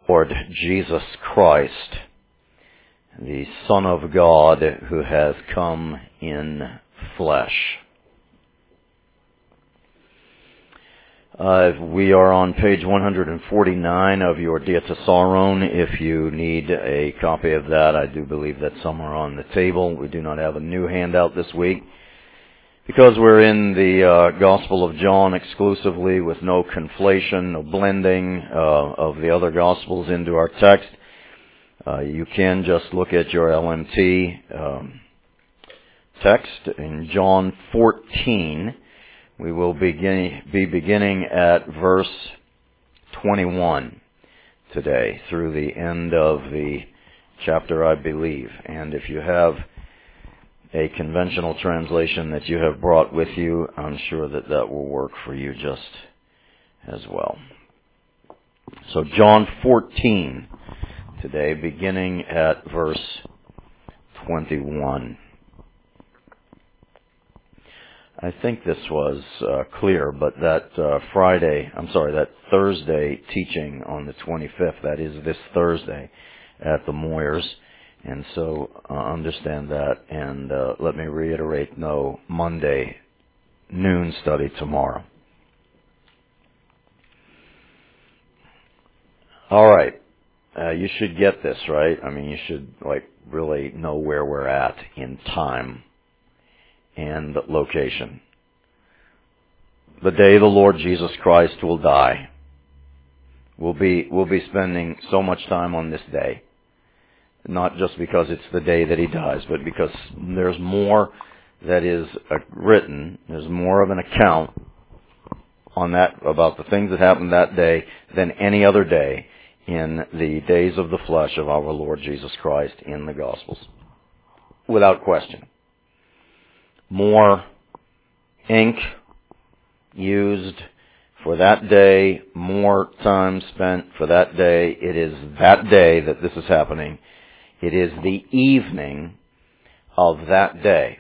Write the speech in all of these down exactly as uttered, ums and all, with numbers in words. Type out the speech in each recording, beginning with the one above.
Lord Jesus Christ, the Son of God who has come in flesh. Uh, we are on page one hundred forty-nine of your Dia Thesaron. If you need a copy of that, I do believe that some are on the table. We do not have a new handout this week because we're in the uh, Gospel of John exclusively with no conflation, no blending uh, of the other Gospels into our text. Uh, you can just look at your L M T um, text in John fourteen. We will begin, be beginning at verse twenty-one today through the end of the chapter, I believe. And if you have a conventional translation that you have brought with you, I'm sure that that will work for you just as well. So John fourteen today, beginning at verse twenty-one. I think this was uh, clear, but that uh, Friday, I'm sorry, that Thursday teaching on the twenty-fifth, that is this Thursday at the Moyers, and so uh, understand that, and uh, let me reiterate, no Monday noon study tomorrow. All right, uh, you should get this, right? I mean, you should like really know where we're at in time and location. The day the Lord Jesus Christ will die. We'll be, we'll be spending so much time on this day. Not just because it's the day that He dies, but because there's more that is written, there's more of an account on that, about the things that happened that day than any other day in the days of the flesh of our Lord Jesus Christ in the Gospels. Without question. More ink used for that day, more time spent for that day. It is that day that this is happening. It is the evening of that day.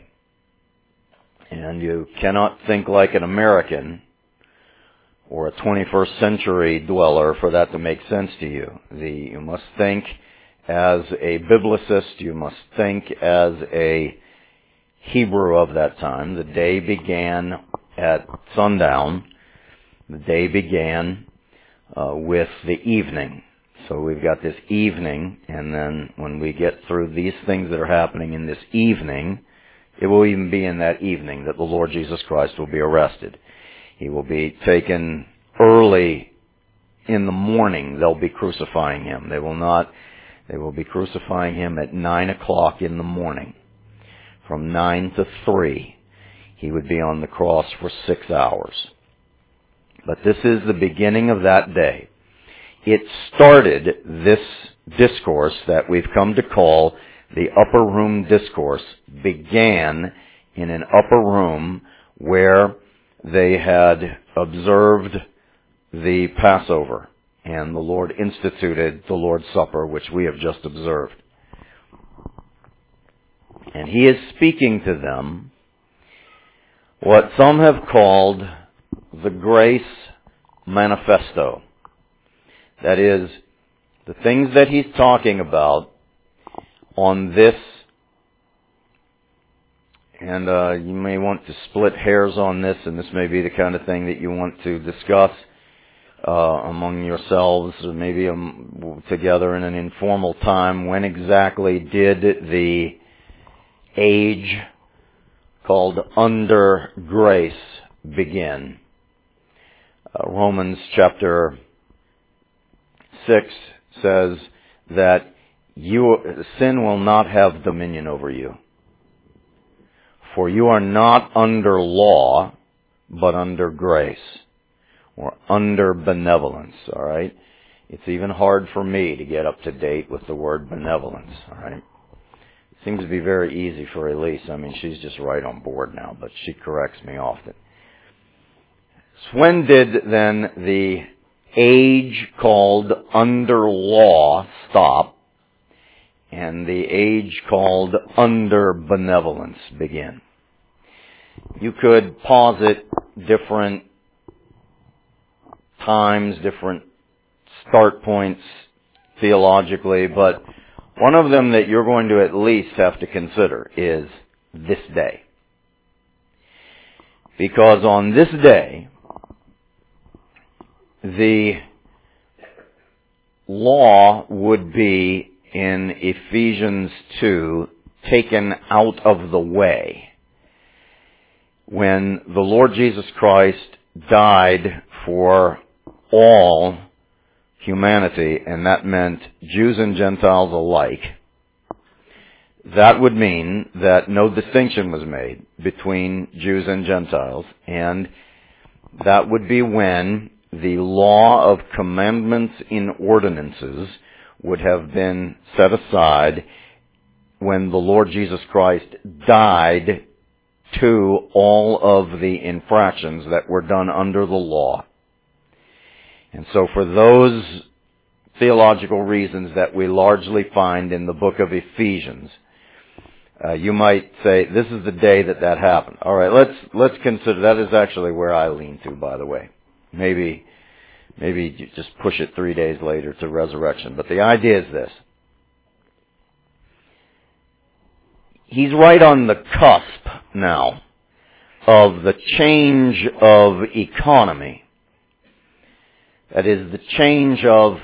And you cannot think like an American or a twenty-first century dweller for that to make sense to you. The, you must think as a biblicist. You must think as a Hebrew of that time. The day began at sundown. The day began uh, with the evening. So we've got this evening, and then when we get through these things that are happening in this evening, it will even be in that evening that the Lord Jesus Christ will be arrested. He will be taken early in the morning. They'll be crucifying Him. They will not, they will be crucifying Him at nine o'clock in the morning. From nine to three, He would be on the cross for six hours. But this is the beginning of that day. It started, this discourse that we've come to call the Upper Room Discourse, began in an upper room where they had observed the Passover, and the Lord instituted the Lord's Supper, which we have just observed. And He is speaking to them what some have called the Grace Manifesto. That is, the things that He's talking about on this, and uh, you may want to split hairs on this, and this may be the kind of thing that you want to discuss uh, among yourselves, or maybe um, together in an informal time. When exactly did the age called under grace begin? Uh, Romans chapter six says that you, sin will not have dominion over you. For you are not under law, but under grace, or under benevolence, all right? It's even hard for me to get up to date with the word benevolence, all right? It seems to be very easy for Elise. I mean, she's just right on board now, but she corrects me often. So when did then the age called under law stop and the age called under benevolence begin? You could posit different times, different start points theologically, but one of them that you're going to at least have to consider is this day. Because on this day, the law would be, in Ephesians two, taken out of the way. When the Lord Jesus Christ died for all humanity, and that meant Jews and Gentiles alike, that would mean that no distinction was made between Jews and Gentiles, and that would be when the law of commandments in ordinances would have been set aside when the Lord Jesus Christ died to all of the infractions that were done under the law. And so for those theological reasons that we largely find in the book of Ephesians, uh, you might say, this is the day that that happened. All right, let's let's consider, that is actually where I lean to, by the way. Maybe, maybe you just push it three days later to resurrection. But the idea is this. He's right on the cusp now of the change of economy. That is, the change of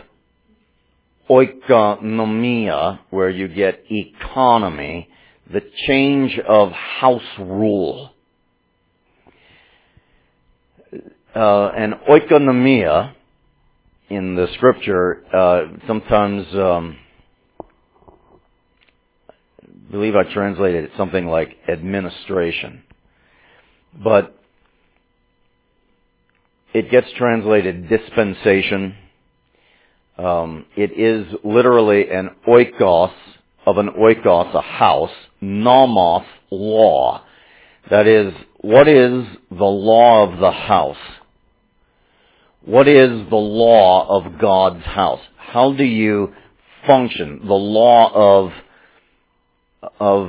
oikonomia, where you get economy, the change of house rule. Uh, and oikonomia in the scripture, uh, sometimes, um, I believe I translated it something like administration. But it gets translated dispensation. Um, it is literally an oikos of an oikos, a house, nomos, law. That is, what is the law of the house? What is the law of God's house? How do you function? The law of of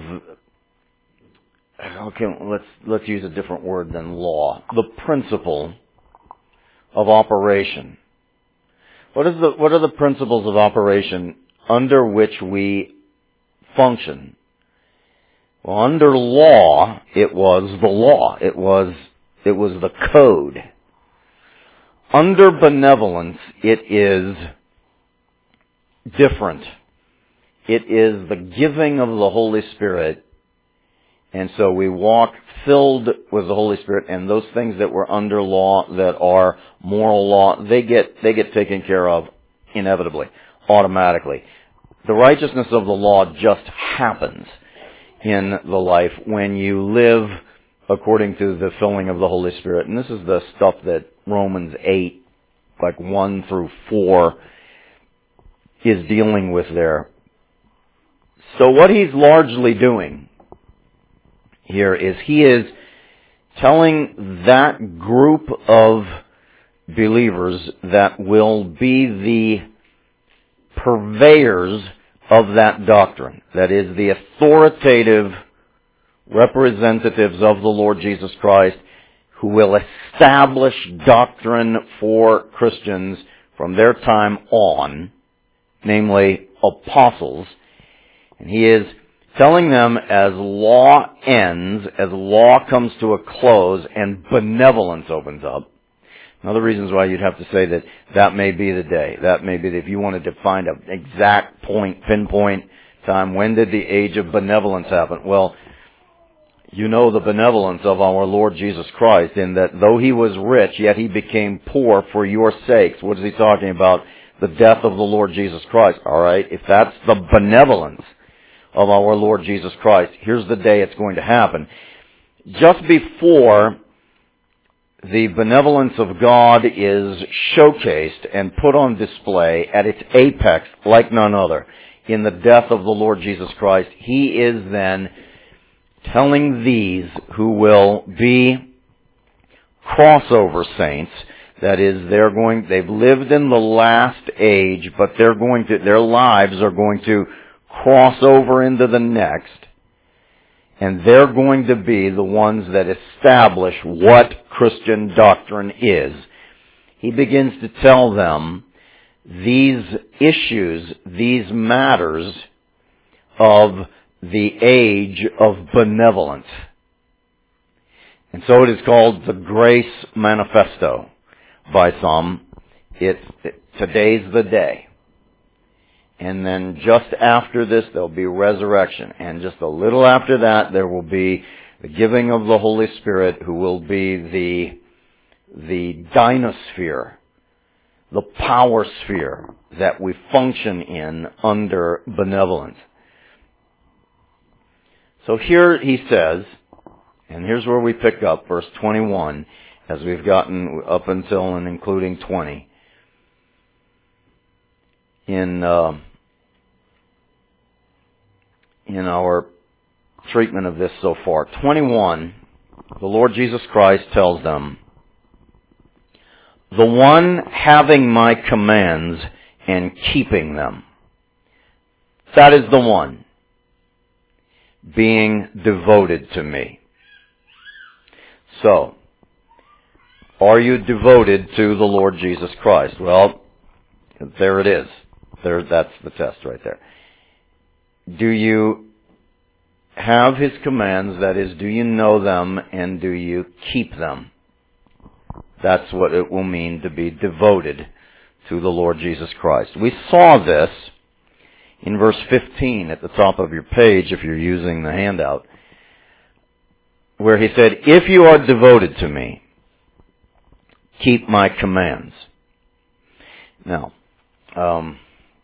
okay, let's let's use a different word than law. The principle of operation. What is the what are the principles of operation under which we function? Well, under law, it was the law. It was it was the code. Under benevolence, it is different. It is the giving of the Holy Spirit. And so we walk filled with the Holy Spirit, and those things that were under law, that are moral law, they get they get taken care of inevitably, automatically. The righteousness of the law just happens in the life when you live according to the filling of the Holy Spirit. And this is the stuff that Romans eight, like one through four, is dealing with there. So what he's largely doing here is he is telling that group of believers that will be the purveyors of that doctrine. That is, the authoritative representatives of the Lord Jesus Christ who will establish doctrine for Christians from their time on, namely apostles. And he is telling them as law ends, as law comes to a close and benevolence opens up. One of the reasons why you'd have to say that that may be the day. That may be, if you wanted to find an exact point, pinpoint time, when did the age of benevolence happen? Well, you know the benevolence of our Lord Jesus Christ, in that though he was rich, yet he became poor for your sakes. What is he talking about? The death of the Lord Jesus Christ. All right, if that's the benevolence of our Lord Jesus Christ, here's the day it's going to happen. Just before the benevolence of God is showcased and put on display at its apex like none other, in the death of the Lord Jesus Christ, he is then telling these who will be crossover saints, that is, they're going, they've lived in the last age, but they're going to, their lives are going to cross over into the next, and they're going to be the ones that establish what Christian doctrine is. He begins to tell them these issues, these matters of the age of benevolence. And so it is called the Grace Manifesto by some. It's, it, today's the day. And then just after this, there'll be resurrection. And just a little after that, there will be the giving of the Holy Spirit, who will be the, the dynasphere, the power sphere that we function in under benevolence. So here he says, and here's where we pick up, verse twenty-one, as we've gotten up until and including twenty. In uh, in our treatment of this so far. twenty-one, the Lord Jesus Christ tells them, the one having my commands and keeping them. That is the one being devoted to me. So, are you devoted to the Lord Jesus Christ? Well, there it is. There, that's the test right there. Do you have His commands? That is, do you know them and do you keep them? That's what it will mean to be devoted to the Lord Jesus Christ. We saw this in verse fifteen at the top of your page, if you're using the handout, where he said, if you are devoted to me, keep my commands. Now, um,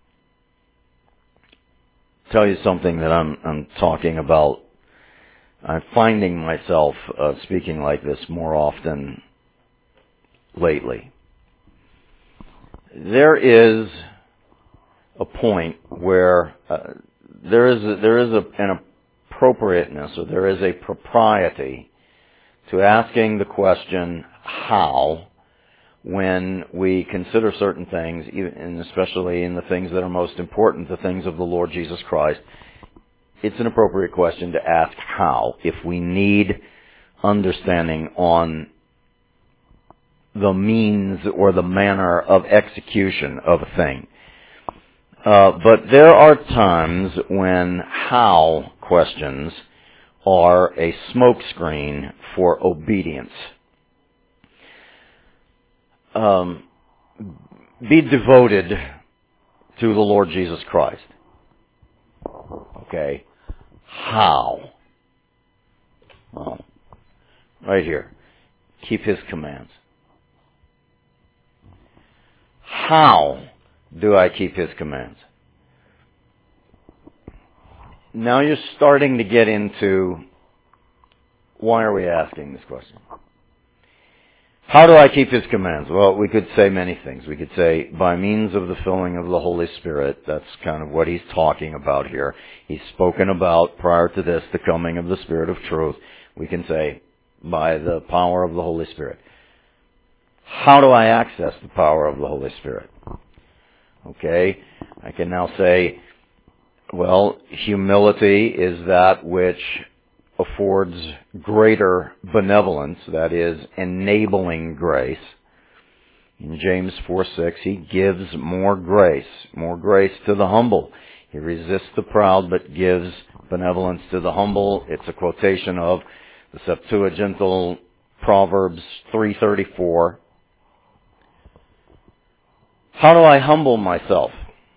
tell you something that I'm, I'm talking about. I'm finding myself uh, speaking like this more often lately. There is a point where uh, there is a, there is a, an appropriateness, or there is a propriety to asking the question, how, when we consider certain things, even, and especially in the things that are most important, the things of the Lord Jesus Christ. It's an appropriate question to ask how, if we need understanding on the means or the manner of execution of a thing. Uh, but there are times when how questions are a smokescreen for obedience. Um, be devoted to the Lord Jesus Christ. Okay. How? Well, right here. Keep His commands. How do I keep His commands? Now you're starting to get into, why are we asking this question? How do I keep His commands? Well, we could say many things. We could say, by means of the filling of the Holy Spirit. That's kind of what he's talking about here. He's spoken about, prior to this, the coming of the Spirit of truth. We can say, by the power of the Holy Spirit. How do I access the power of the Holy Spirit? Okay, I can now say, well, humility is that which affords greater benevolence, that is, enabling grace. In James four six, he gives more grace, more grace to the humble. He resists the proud, but gives benevolence to the humble. It's a quotation of the Septuagintal Proverbs three thirty-four. How do I humble myself?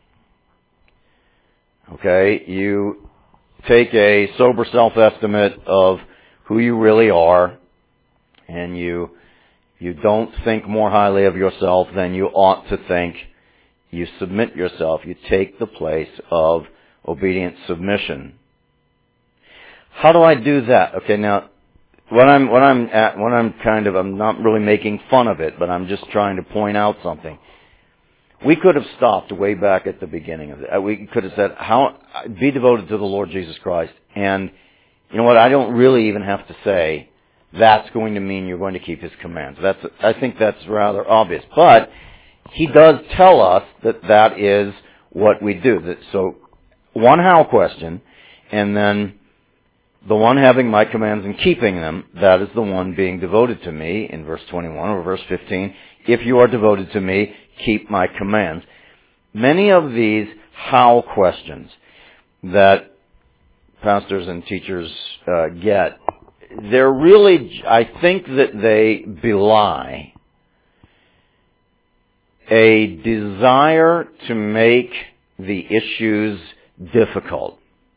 Okay, you take a sober self-estimate of who you really are, and you you don't think more highly of yourself than you ought to think. You submit yourself. You take the place of obedient submission. How do I do that? Okay, now what I'm what I'm at, what I'm kind of I'm not really making fun of it, but I'm just trying to point out something. We could have stopped way back at the beginning of it. We could have said, "How be devoted to the Lord Jesus Christ." And you know what? I don't really even have to say that's going to mean you're going to keep His commands. That's I think that's rather obvious. But He does tell us that that is what we do. That, so one how question, and then the one having my commands and keeping them, that is the one being devoted to me in verse twenty-one or verse fifteen. If you are devoted to me, keep my commands. many of these how questions that pastors and teachers uh, get, they're really, I think that they belie a desire to make the issues difficult.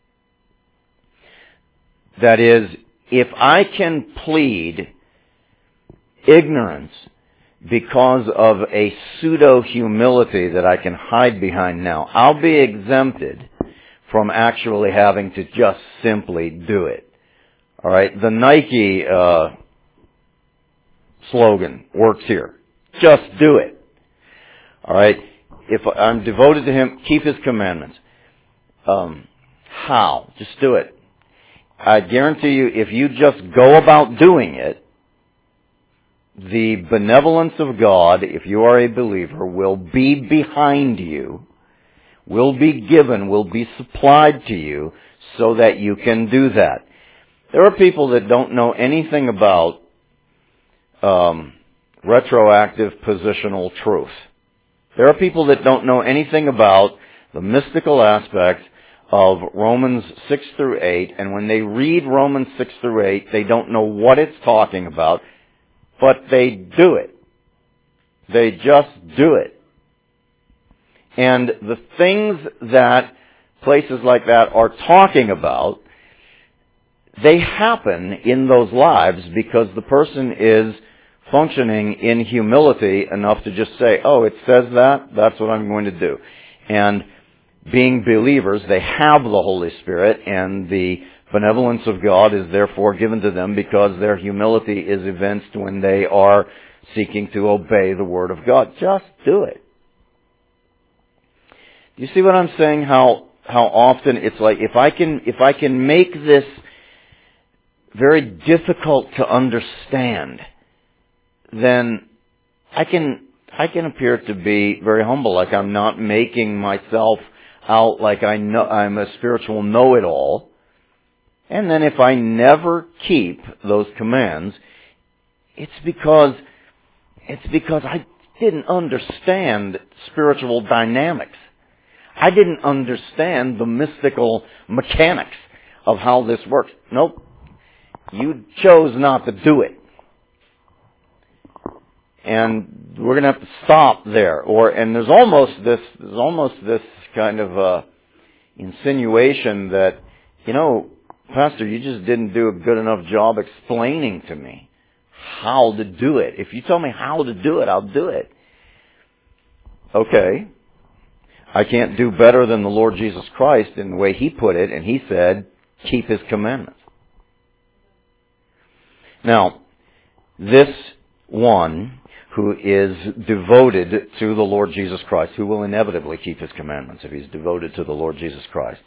That is, if I can plead ignorance because of a pseudo-humility that I can hide behind now, I'll be exempted from actually having to just simply do it. All right, the Nike uh, slogan works here. Just do it. All right, if I'm devoted to Him, keep His commandments. Um, how? Just do it. I guarantee you, if you just go about doing it, the benevolence of God, if you are a believer, will be behind you, will be given, will be supplied to you so that you can do that. There are people that don't know anything about um, retroactive positional truth. There are people that don't know anything about the mystical aspect of Romans six through eight, and when they read Romans six through eight, they don't know what it's talking about, but they do it. They just do it. And the things that places like that are talking about, they happen in those lives because the person is functioning in humility enough to just say, oh, it says that, that's what I'm going to do. And being believers, they have the Holy Spirit, and the benevolence of God is therefore given to them because their humility is evinced when they are seeking to obey the Word of God. Just do it. Do you see what I'm saying? How how often it's like, if I can if I can make this very difficult to understand, then I can I can appear to be very humble, like I'm not making myself out like I know I'm a spiritual know-it-all. And then if I never keep those commands, it's because it's because I didn't understand spiritual dynamics. I didn't understand the mystical mechanics of how this works. Nope. You chose not to do it. And we're going to have to stop there. Or and there's almost this there's almost this kind of uh, insinuation that, you know, Pastor, you just didn't do a good enough job explaining to me how to do it. If you tell me how to do it, I'll do it. Okay. I can't do better than the Lord Jesus Christ in the way He put it, and He said, keep His commandments. Now, this one who is devoted to the Lord Jesus Christ, who will inevitably keep His commandments if he's devoted to the Lord Jesus Christ.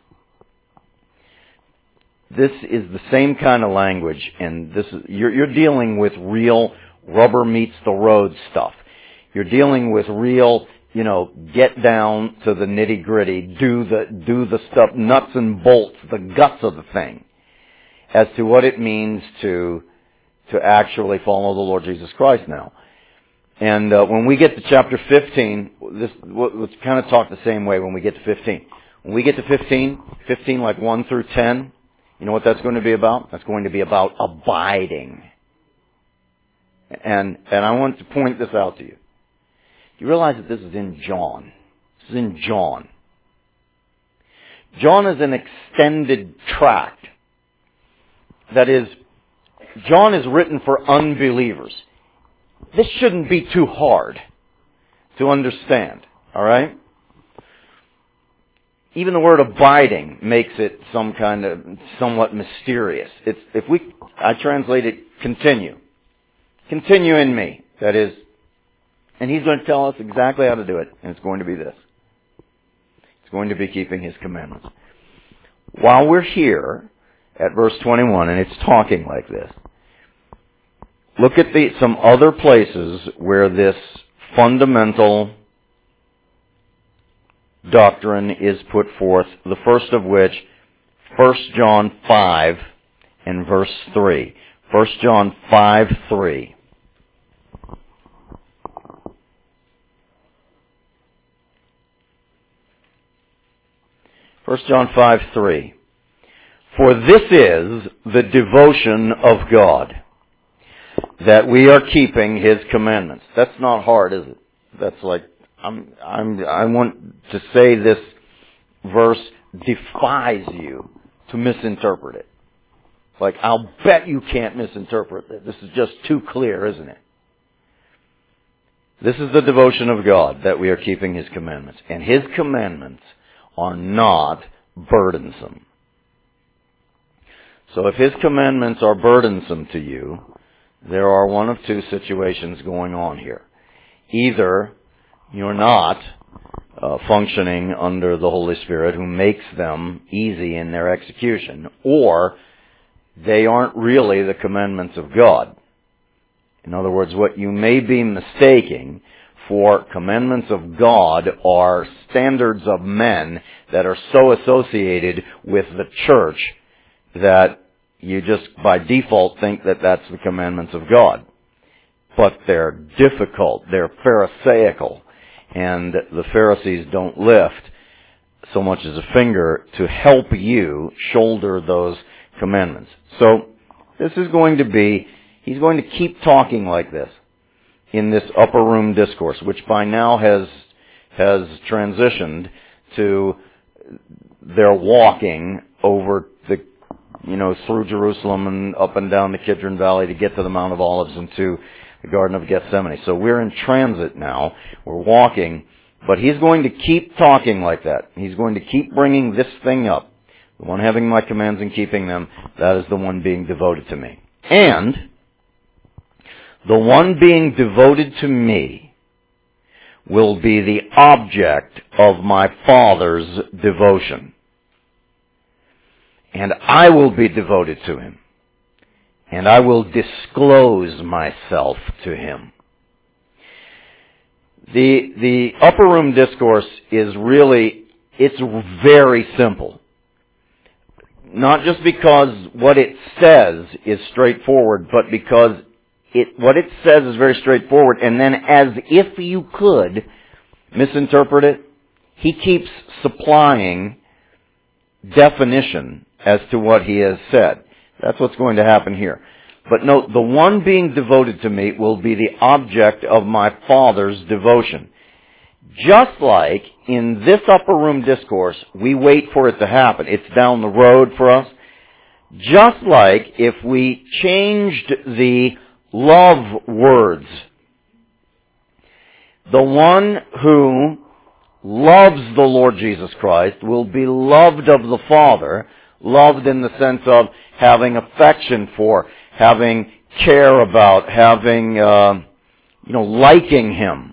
This is the same kind of language, and this is, you're, you're dealing with real rubber meets the road stuff. You're dealing with real, you know, get down to the nitty gritty, do the do the stuff, nuts and bolts, the guts of the thing, as to what it means to to actually follow the Lord Jesus Christ now. And uh, when we get to chapter fifteen, this let's kind of talk the same way when we get to fifteen. When we get to fifteen, fifteen like one through ten, you know what that's going to be about? That's going to be about abiding. And and I want to point this out to you. You realize that this is in John. This is in John. John is an extended tract. That is, John is written for unbelievers. This shouldn't be too hard to understand, all right? Even the word abiding makes it some kind of somewhat mysterious. It's if we I translate it continue. Continue in me. That is, and He's going to tell us exactly how to do it, and it's going to be this. It's going to be keeping His commandments. While we're here at verse twenty-one, and it's talking like this, look at the some other places where this fundamental doctrine is put forth, the first of which, First John five and verse three. First John five, three. First John five three. For this is the devotion of God, that we are keeping His commandments. That's not hard, is it? That's like, I'm, I'm, I want to say this verse defies you to misinterpret it. Like, I'll bet you can't misinterpret it. This is just too clear, isn't it? This is the devotion of God, that we are keeping His commandments. And His commandments are not burdensome. So if His commandments are burdensome to you, there are one of two situations going on here. Either you're not uh, functioning under the Holy Spirit who makes them easy in their execution, or they aren't really the commandments of God. In other words, what you may be mistaking for commandments of God are standards of men that are so associated with the church that you just by default think that that's the commandments of God. But they're difficult, they're pharisaical, and the Pharisees don't lift so much as a finger to help you shoulder those commandments. So, this is going to be, he's going to keep talking like this in this upper room discourse, which by now has, has transitioned to their walking over the, you know, through Jerusalem and up and down the Kidron Valley to get to the Mount of Olives and to the Garden of Gethsemane. So we're in transit now. We're walking, but he's going to keep talking like that. He's going to keep bringing this thing up. The one having my commands and keeping them, that is the one being devoted to me. And the one being devoted to me will be the object of my Father's devotion. And I will be devoted to Him. And I will disclose myself to Him. The, the upper room discourse is really, it's very simple. Not just because what it says is straightforward, but because it, what it says is very straightforward, and then as if you could misinterpret it, he keeps supplying definition as to what he has said. That's what's going to happen here. But note, the one being devoted to me will be the object of my Father's devotion. Just like in this upper room discourse, we wait for it to happen. It's down the road for us. Just like if we changed the love words, the one who loves the Lord Jesus Christ will be loved of the Father, loved in the sense of having affection for, having care about, having, uh, you know, liking Him.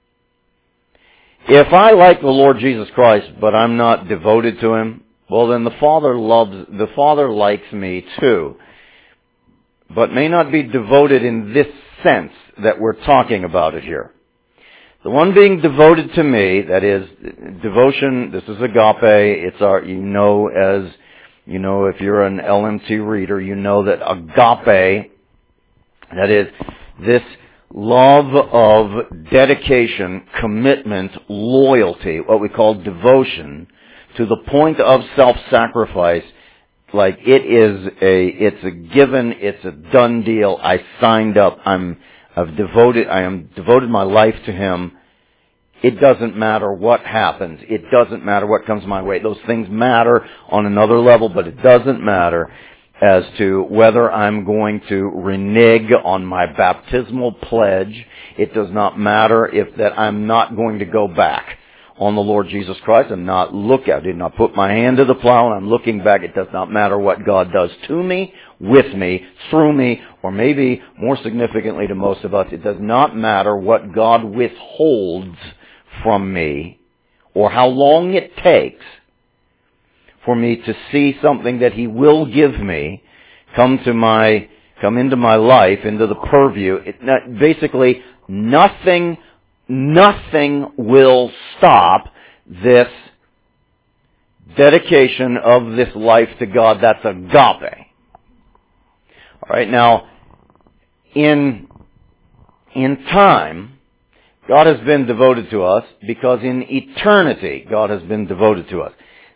If I like the Lord Jesus Christ, but I'm not devoted to Him, well then the Father loves, the Father likes me too, but may not be devoted in this sense that we're talking about it here. The one being devoted to me, that is, devotion, this is agape, it's our, you know, as, you know, if you're an L M T reader, you know that agape, that is, this love of dedication, commitment, loyalty, what we call devotion, to the point of self-sacrifice, like it is a, it's a given, it's a done deal, I signed up, I'm, I've devoted, I am devoted my life to Him. It doesn't matter what happens. It doesn't matter what comes my way. Those things matter on another level, but it doesn't matter as to whether I'm going to renege on my baptismal pledge. It does not matter if that I'm not going to go back on the Lord Jesus Christ and not look at it, not put my hand to the plow and I'm looking back. It does not matter what God does to me, with me, through me, or maybe more significantly to most of us, it does not matter what God withholds from me or how long it takes for me to see something that He will give me come to my, come into my life, into the purview. It, basically, nothing, nothing will stop this dedication of this life to God. That's agape. All right, now, in, in time, God has been devoted to us because in eternity, God has been devoted to us.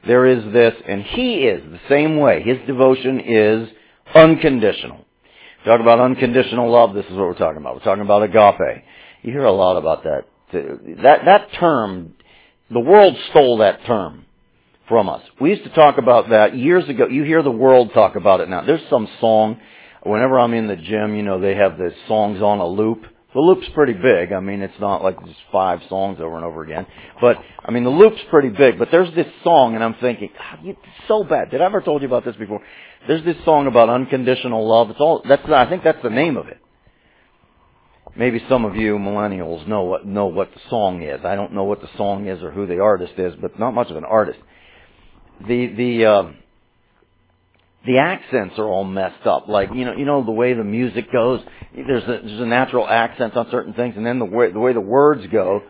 there is this, and he is the same way. His devotion is unconditional. Talk about unconditional love, this is what we're talking about. We're talking about agape. You hear a lot about that. That, that term, the world stole that term from us. We used to talk about that years ago. You hear the world talk about it now. There's some song, whenever I'm in the gym, you know, they have the songs on a loop. The loop's pretty big. I mean, it's not like just five songs over and over again. But, I mean, the loop's pretty big. But there's this song, and I'm thinking, God, it's so bad. Did I ever told you about this before? There's this song about unconditional love. It's all, that's, I think that's the name of it. Maybe some of you millennials know what, know what the song is. I don't know what the song is or who the artist is, but not much of an artist. The, the, uh, the accents are all messed up. Like, you know, you know the way the music goes. There's a, there's a natural accent on certain things, and then the way, the way the words go,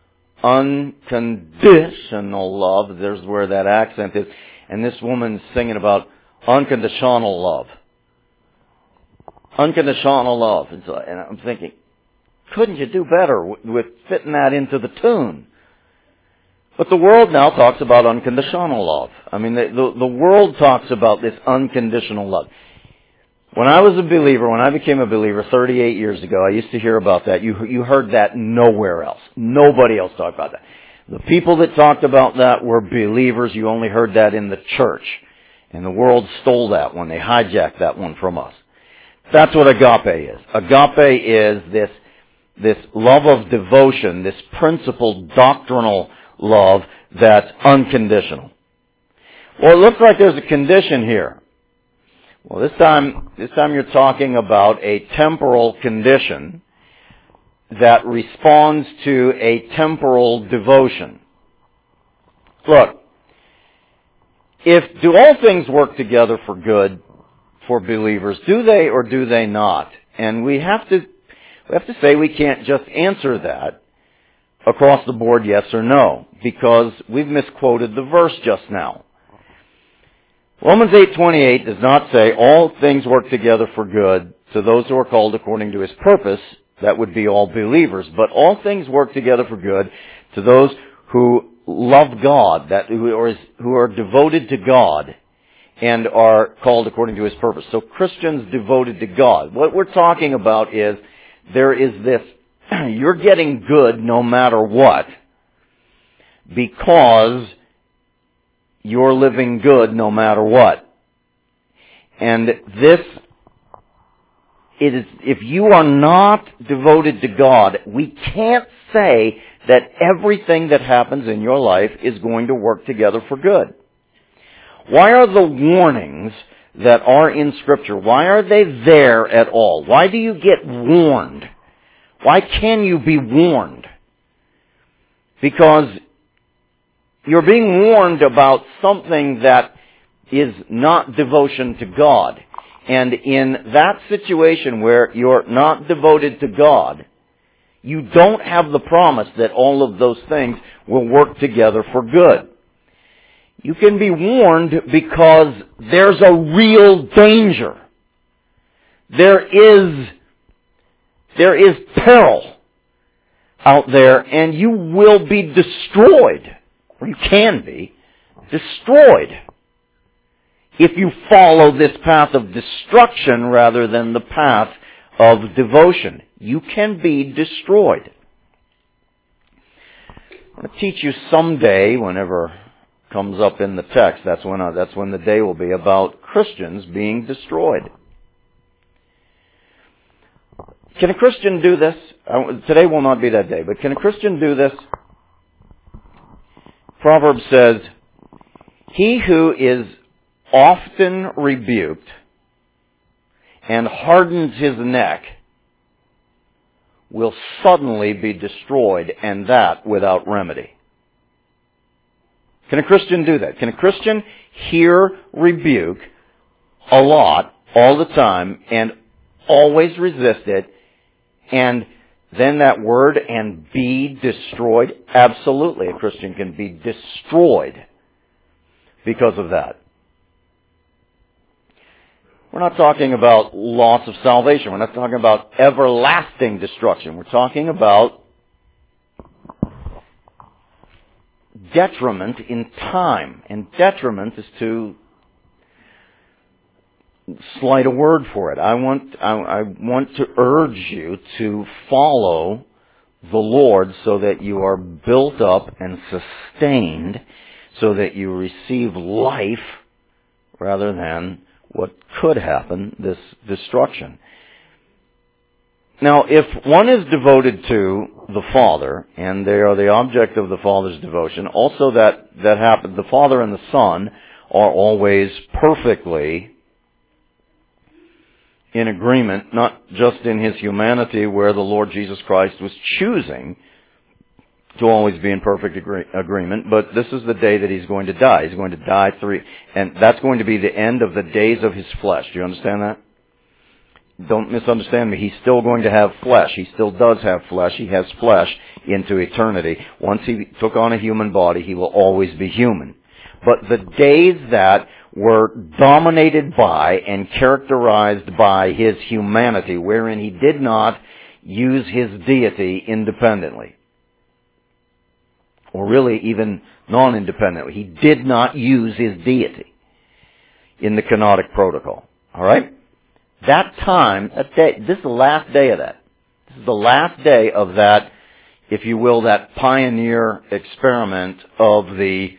unconditional love, there's where that accent is. And this woman's singing about unconditional love. Unconditional love. And, so, and I'm thinking, couldn't you do better with, with fitting that into the tune? But the world now talks about unconditional love. I mean, the, the, the world talks about this unconditional love. When I was a believer, when I became a believer thirty-eight years ago, I used to hear about that. You, you heard that nowhere else. Nobody else talked about that. The people that talked about that were believers. You only heard that in the church. And the world stole that one. They hijacked that one from us. That's what agape is. Agape is this, this love of devotion, this principled doctrinal love that's unconditional. Well, it looks like there's a condition here. Well, this time, this time you're talking about a temporal condition that responds to a temporal devotion. Look, if, do all things work together for good for believers? Do they or do they not? And we have to, we have to say we can't just answer that across the board, yes or no, because we've misquoted the verse just now. Romans eight twenty-eight does not say all things work together for good to those who are called according to His purpose. That would be all believers. But all things work together for good to those who love God, that who are, who are devoted to God and are called according to His purpose. So Christians devoted to God. What we're talking about is there is this, you're getting good no matter what because you're living good no matter what. And this, it is, if you are not devoted to God, we can't say that everything that happens in your life is going to work together for good. Why are the warnings that are in Scripture, why are they there at all? Why do you get warned? Why can you be warned? Because you're being warned about something that is not devotion to God. And in that situation where you're not devoted to God, you don't have the promise that all of those things will work together for good. You can be warned because there's a real danger. There is, there is peril out there, and you will be destroyed. Or you can be destroyed if you follow this path of destruction rather than the path of devotion. You can be destroyed. I'm going to teach you someday, whenever it comes up in the text, that's when, uh, that's when the day will be, about Christians being destroyed. Can a Christian do this? Uh, today will not be that day, but can a Christian do this? Proverbs says, he who is often rebuked and hardens his neck will suddenly be destroyed, and that without remedy. Can a Christian do that? Can a Christian hear rebuke a lot, all the time, and always resist it, and then that word, and be destroyed? Absolutely, a Christian can be destroyed because of that. We're not talking about loss of salvation. We're not talking about everlasting destruction. We're talking about detriment in time. And detriment is to slight a word for it. I want, I, I want to urge you to follow the Lord so that you are built up and sustained so that you receive life rather than what could happen, this destruction. Now, if one is devoted to the Father, and they are the object of the Father's devotion, also that, that happens, the Father and the Son are always perfectly in agreement, not just in His humanity where the Lord Jesus Christ was choosing to always be in perfect agree- agreement, but this is the day that He's going to die. He's going to die three, and that's going to be the end of the days of His flesh. Do you understand that? Don't misunderstand me. He's still going to have flesh. He still does have flesh. He has flesh into eternity. Once He took on a human body, He will always be human. But the days that were dominated by and characterized by His humanity, wherein He did not use His deity independently, or really even non-independently. He did not use His deity in the kenotic protocol. All right? That time, that day, this is the last day of that. This is the last day of that, if you will, that pioneer experiment of the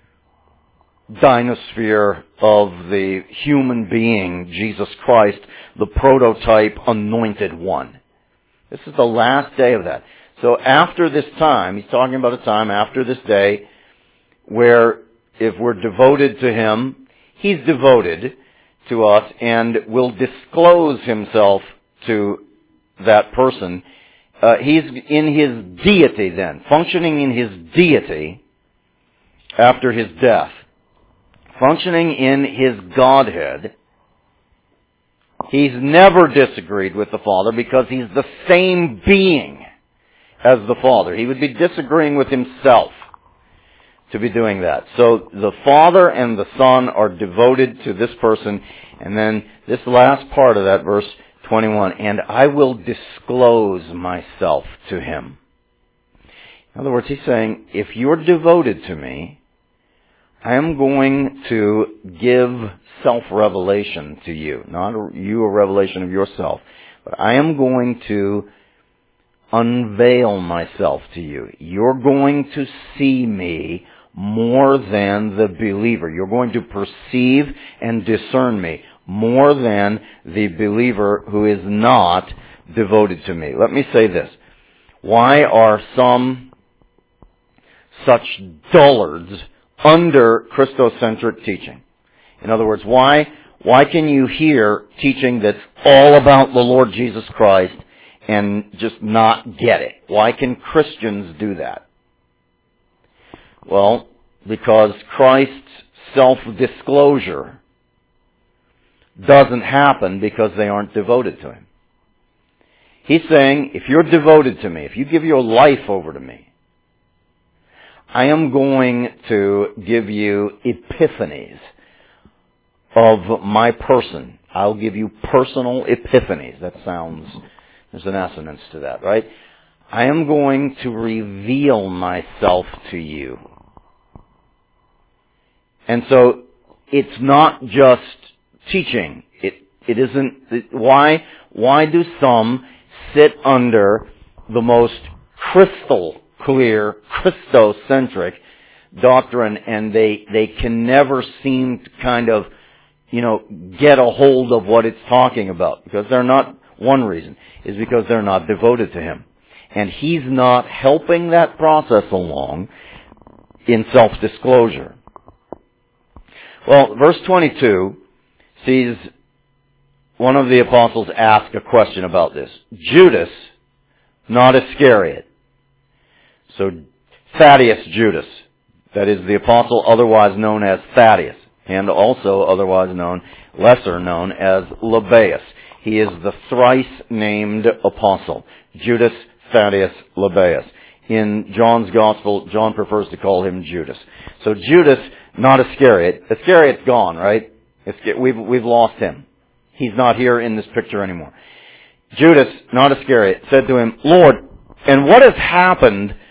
dynasphere of the human being, Jesus Christ, the prototype anointed one. This is the last day of that. So after this time, he's talking about a time after this day where if we're devoted to Him, He's devoted to us and will disclose Himself to that person. Uh, he's in His deity then, functioning in His deity after His death. Functioning in His Godhead. He's never disagreed with the Father because He's the same being as the Father. He would be disagreeing with Himself to be doing that. So the Father and the Son are devoted to this person. And then this last part of that, verse twenty-one, and I will disclose myself to Him. In other words, He's saying, if you're devoted to Me, I am going to give self-revelation to you. Not you a revelation of yourself, but I am going to unveil myself to you. You're going to see Me more than the believer. You're going to perceive and discern Me more than the believer who is not devoted to Me. Let me say this. Why are some such dullards under Christocentric teaching? In other words, why, why can you hear teaching that's all about the Lord Jesus Christ and just not get it? Why can Christians do that? Well, because Christ's self-disclosure doesn't happen because they aren't devoted to Him. He's saying, if you're devoted to Me, if you give your life over to Me, I am going to give you epiphanies of My person. I'll give you personal epiphanies. That sounds, there's an assonance to that, right? I am going to reveal Myself to you. And so, it's not just teaching. It, it isn't, it, why, why do some sit under the most crystal clear, Christocentric doctrine, and they, they can never seem to kind of, you know, get a hold of what it's talking about? Because they're not, one reason is because they're not devoted to Him. And He's not helping that process along in self-disclosure. Well, verse twenty-two sees one of the apostles ask a question about this. Judas, not Iscariot. So, Thaddeus Judas, that is the apostle otherwise known as Thaddeus, and also otherwise known, lesser known as Lebbaeus. He is the thrice named apostle, Judas Thaddeus Lebbaeus. In John's Gospel, John prefers to call him Judas. So Judas, not Iscariot. Iscariot's gone, right? We've, we've lost him. He's not here in this picture anymore. Judas, not Iscariot, said to Him, Lord, and what has happened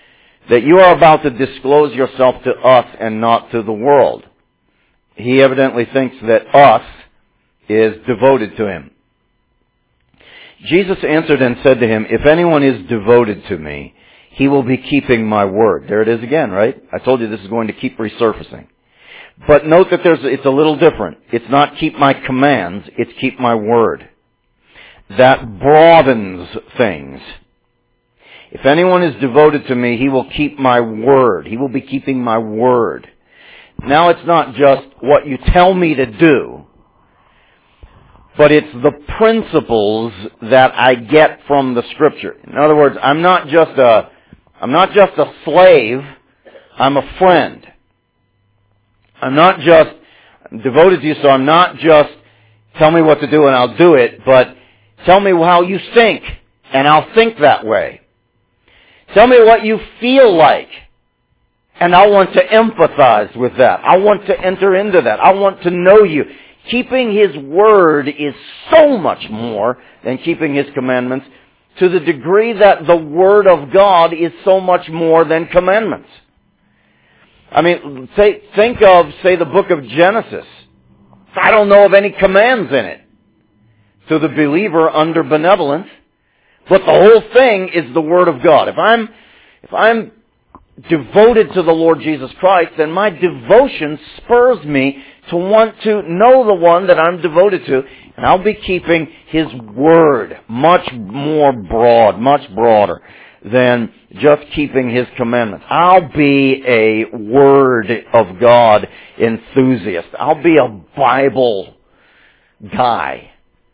that you are about to disclose yourself to us and not to the world. He evidently thinks that us is devoted to him. Jesus answered and said to him, if anyone is devoted to me, he will be keeping my word. There it is again, right? I told you this is going to keep resurfacing. But note that there's, it's a little different. It's not keep my commands, it's keep my word. That broadens things. If anyone is devoted to me, he will keep my word. He will be keeping my word. Now it's not just what you tell me to do, but it's the principles that I get from the Scripture. In other words, I'm not just a, I'm not just a slave, I'm a friend. I'm not just devoted to you, so I'm not just tell me what to do and I'll do it, but tell me how you think, and I'll think that way. Tell me what you feel like, and I want to empathize with that. I want to enter into that. I want to know you. Keeping His Word is so much more than keeping His commandments, to the degree that the Word of God is so much more than commandments. I mean, say, think of, say, the book of Genesis. I don't know of any commands in it to the believer under benevolence, but the whole thing is the Word of God. If I'm, if I'm devoted to the Lord Jesus Christ, then my devotion spurs me to want to know the one that I'm devoted to, and I'll be keeping His Word much more broad, much broader than just keeping His commandments. I'll be a Word of God enthusiast. I'll be a Bible guy.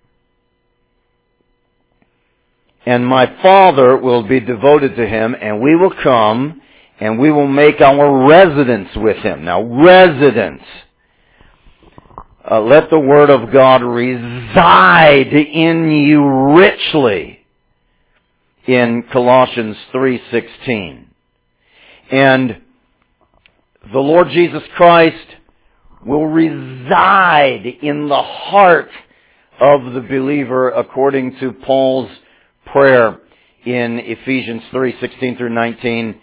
And my Father will be devoted to Him, and we will come and we will make our residence with Him. Now, residence. Uh, let the Word of God reside in you richly, in Colossians three sixteen. And the Lord Jesus Christ will reside in the heart of the believer, according to Paul's prayer in Ephesians three sixteen through nineteen,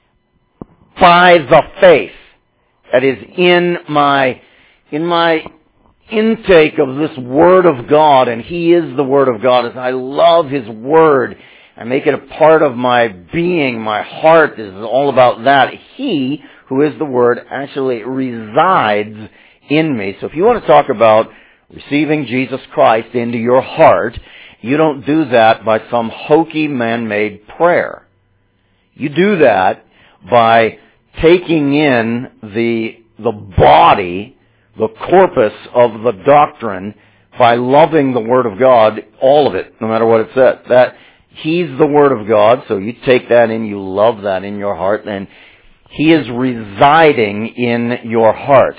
by the faith that is in my in my intake of this Word of God, and He is the Word of God. As I love His Word, I make it a part of my being. My heart is all about that. He, who is the Word, actually resides in me. So if you want to talk about receiving Jesus Christ into your heart, you don't do that by some hokey man-made prayer. You do that by taking in the the body, the corpus of the doctrine, by loving the Word of God, all of it, no matter what it says. That He's the Word of God, so you take that in, you love that in your heart, and He is residing in your heart.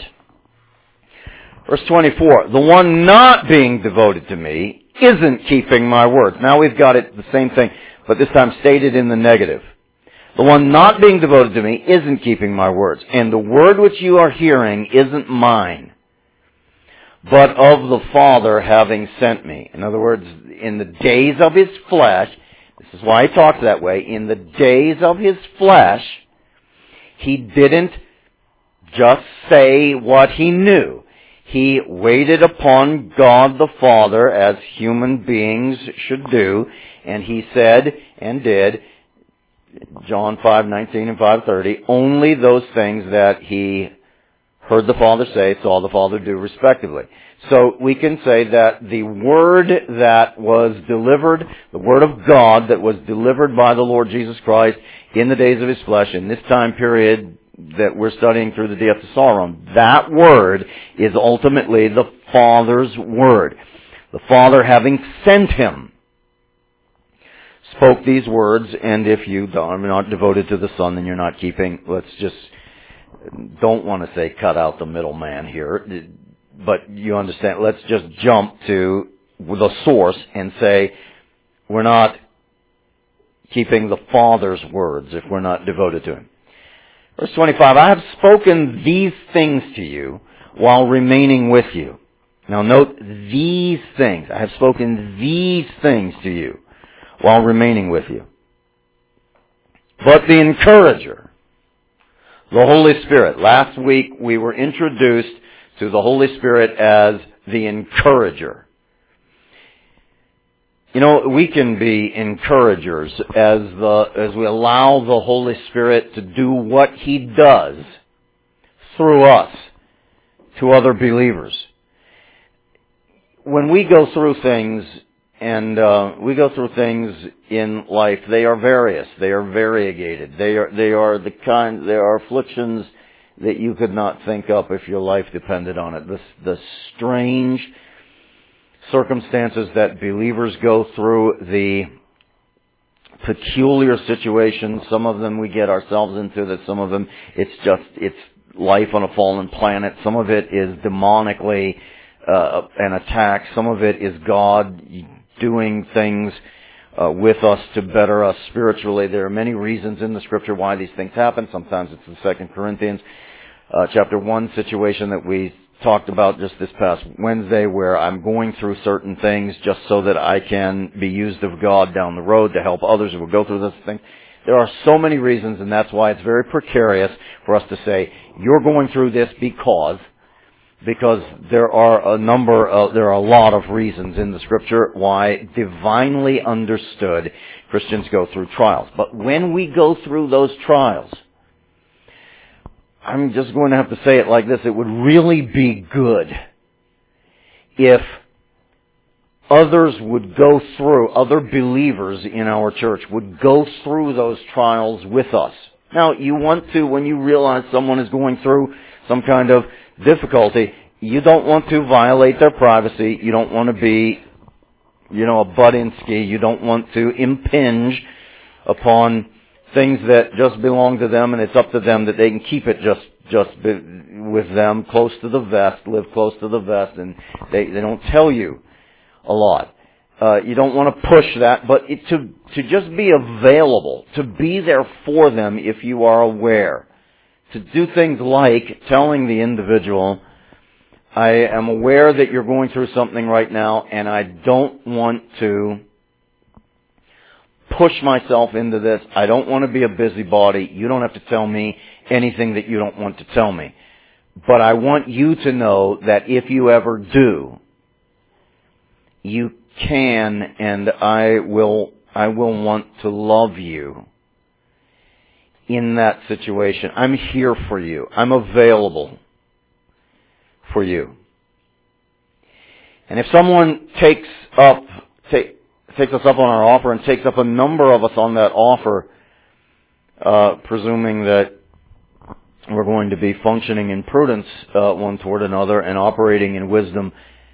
Verse twenty-four, the one not being devoted to me isn't keeping my words. Now we've got it, the same thing, but this time stated in the negative. The one not being devoted to me isn't keeping my words. And the word which you are hearing isn't mine, but of the Father having sent me. In other words, in the days of His flesh, this is why He talks that way, in the days of His flesh, He didn't just say what He knew. He waited upon God the Father, as human beings should do, and He said and did, John five nineteen and five thirty, only those things that He heard the Father say, saw the Father do, respectively. So we can say that the Word that was delivered, the Word of God that was delivered by the Lord Jesus Christ in the days of His flesh, in this time period that we're studying through the Diatessaron, that Word is ultimately the Father's Word. The Father, having sent Him, spoke these words, and if you are not devoted to the Son, then you're not keeping, let's just, don't want to say cut out the middleman here, but you understand, let's just jump to the source and say, we're not keeping the Father's words if we're not devoted to Him. Verse twenty-five, I have spoken these things to you while remaining with you. Now note, these things. I have spoken these things to you while remaining with you. But the encourager, The Holy Spirit. Last week we were introduced to the Holy Spirit as the encourager. You know, we can be encouragers as the as we allow the Holy Spirit to do what He does through us to other believers. When we go through things, and uh, we go through things in life, they are various, they are variegated, they are they are the kind, there are afflictions that you could not think up if your life depended on it. The, the strange circumstances that believers go through, the peculiar situations, some of them we get ourselves into, that some of them it's just, it's life on a fallen planet, some of it is demonically uh, an attack, some of it is God doing things uh, with us to better us spiritually. There are many reasons in the Scripture why these things happen. Sometimes it's the Second Corinthians uh, chapter one situation that we talked about just this past Wednesday, where I'm going through certain things just so that I can be used of God down the road to help others who will go through this thing. There are so many reasons, and that's why it's very precarious for us to say, you're going through this because... Because there are a number of, there are a lot of reasons in the Scripture why, divinely understood, Christians go through trials. But when we go through those trials, I'm just going to have to say it like this, it would really be good if others would go through, other believers in our church would go through those trials with us. Now, you want to, when you realize someone is going through some kind of difficulty, you don't want to violate their privacy. You don't want to be, you know, a Budinsky. You don't want to impinge upon things that just belong to them, and it's up to them that they can keep it just just be, with them, close to the vest, live close to the vest, and they they don't tell you a lot. Uh, you don't want to push that, but it, to to just be available, to be there for them if you are aware. To do things like telling the individual, I am aware that you're going through something right now, and I don't want to push myself into this. I don't want to be a busybody. You don't have to tell me anything that you don't want to tell me. But I want you to know that if you ever do, you can, and I will, I will want to love you in that situation. I'm here for you. I'm available for you. And if someone takes up, take, takes us up on our offer and takes up a number of us on that offer, uh, presuming that we're going to be functioning in prudence uh, one toward another and operating in wisdom,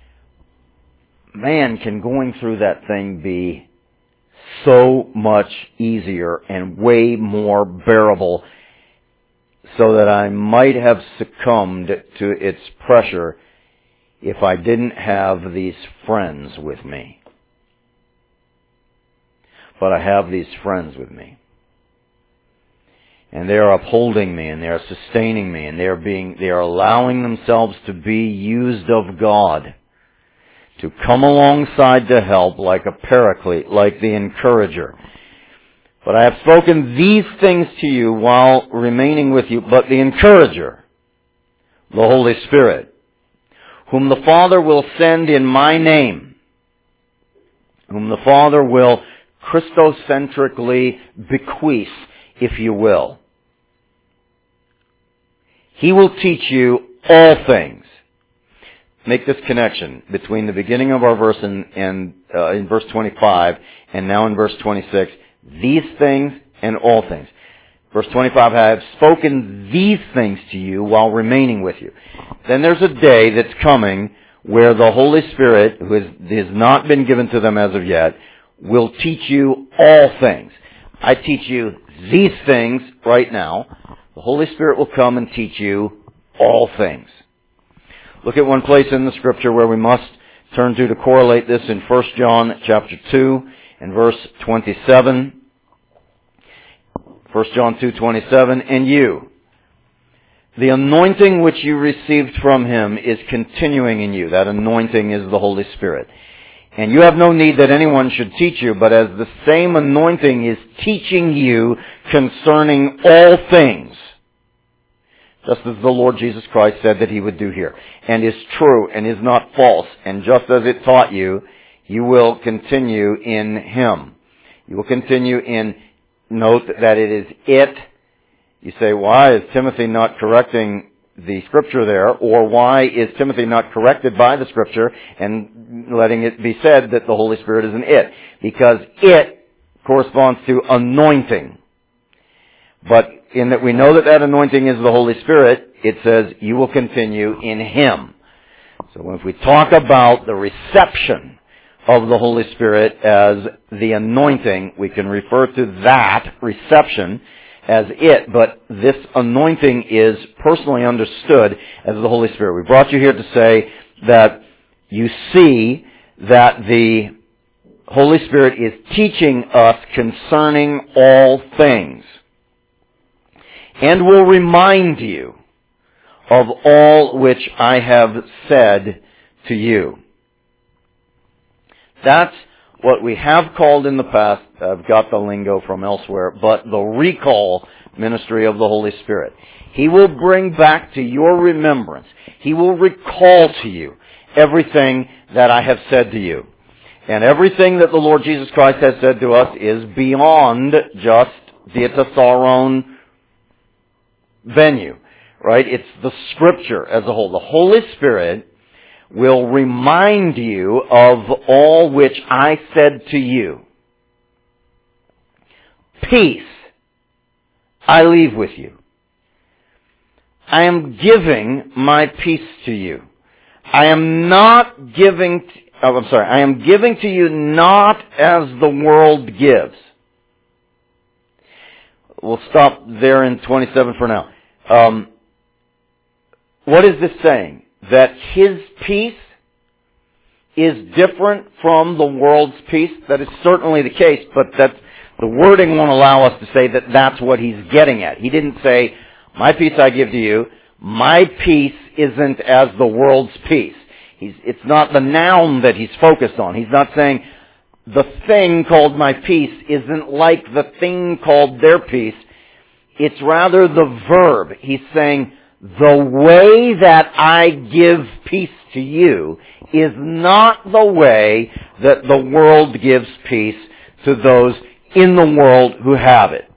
man, can going through that thing be so much easier and way more bearable, so that I might have succumbed to its pressure if I didn't have these friends with me. But I have these friends with me. And they are upholding me, and they are sustaining me, and they are being, they are allowing themselves to be used of God, to come alongside to help like a paraclete, like the encourager. But I have spoken these things to you while remaining with you, but the encourager, the Holy Spirit, whom the Father will send in my name, whom the Father will Christocentrically bequeath, if you will. He will teach you all things. Make this connection between the beginning of our verse and, and uh, in verse twenty-five and now in verse twenty-six. These things and all things. Verse twenty-five, I have spoken these things to you while remaining with you. Then there's a day that's coming where the Holy Spirit, who has, has not been given to them as of yet, will teach you all things. I teach you these things right now. The Holy Spirit will come and teach you all things. Look at one place in the Scripture where we must turn to to correlate this in First John chapter two and verse twenty-seven. First John two twenty-seven, and you, the anointing which you received from Him is continuing in you. That anointing is the Holy Spirit. And you have no need that anyone should teach you, but as the same anointing is teaching you concerning all things, just as the Lord Jesus Christ said that He would do here, and is true and is not false, and just as it taught you, you will continue in Him. You will continue in, note that it is it. You say, why is Timothy not correcting the Scripture there, or why is Timothy not corrected by the Scripture and letting it be said that the Holy Spirit is an it? Because it corresponds to anointing. But in that we know that that anointing is the Holy Spirit, it says, you will continue in Him. So if we talk about the reception of the Holy Spirit as the anointing, we can refer to that reception as it, but this anointing is personally understood as the Holy Spirit. We brought you here to say that you see that the Holy Spirit is teaching us concerning all things, and will remind you of all which I have said to you. That's what we have called in the past, I've got the lingo from elsewhere, but the recall ministry of the Holy Spirit. He will bring back to your remembrance, He will recall to you everything that I have said to you. And everything that the Lord Jesus Christ has said to us is beyond just diatessaron venue, right? It's the Scripture as a whole. The Holy Spirit will remind you of all which I said to you. Peace I leave with you. I am giving my peace to you. I am not giving, oh, I'm sorry, I am giving to you not as the world gives. We'll stop there in twenty-seven for now. Um, what is this saying? That His peace is different from the world's peace? That is certainly the case, but that the wording won't allow us to say that that's what He's getting at. He didn't say, my peace I give to you, my peace isn't as the world's peace. He's, it's not the noun that He's focused on. He's not saying, the thing called my peace isn't like the thing called their peace. It's rather the verb. He's saying, the way that I give peace to you is not the way that the world gives peace to those in the world who have it.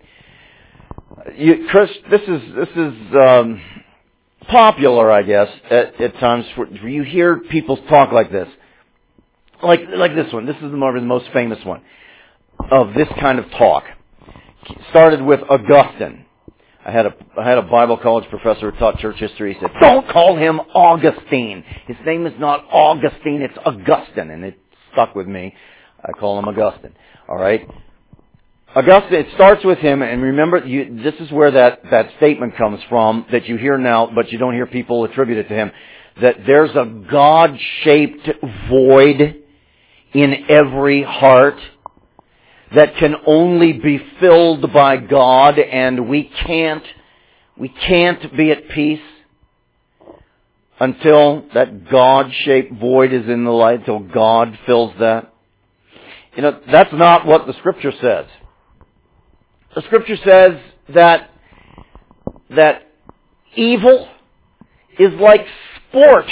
You, Chris, this is this is um, popular, I guess, at, at times. For, you hear people talk like this, like like this one. This is the most famous one of this kind of talk. It started with Augustine. I had a I had a Bible college professor who taught church history. He said, don't call him Augustine. His name is not Augustine, it's Augustine. And it stuck with me. I call him Augustine. All right? Augustine, it starts with him, and remember, you, this is where that, that statement comes from that you hear now, but you don't hear people attribute it to him, that there's a God-shaped void in every heart that can only be filled by God, and we can't, we can't be at peace until that God-shaped void is in the light, until God fills that. You know, that's not what the Scripture says. The Scripture says that, that evil is like sport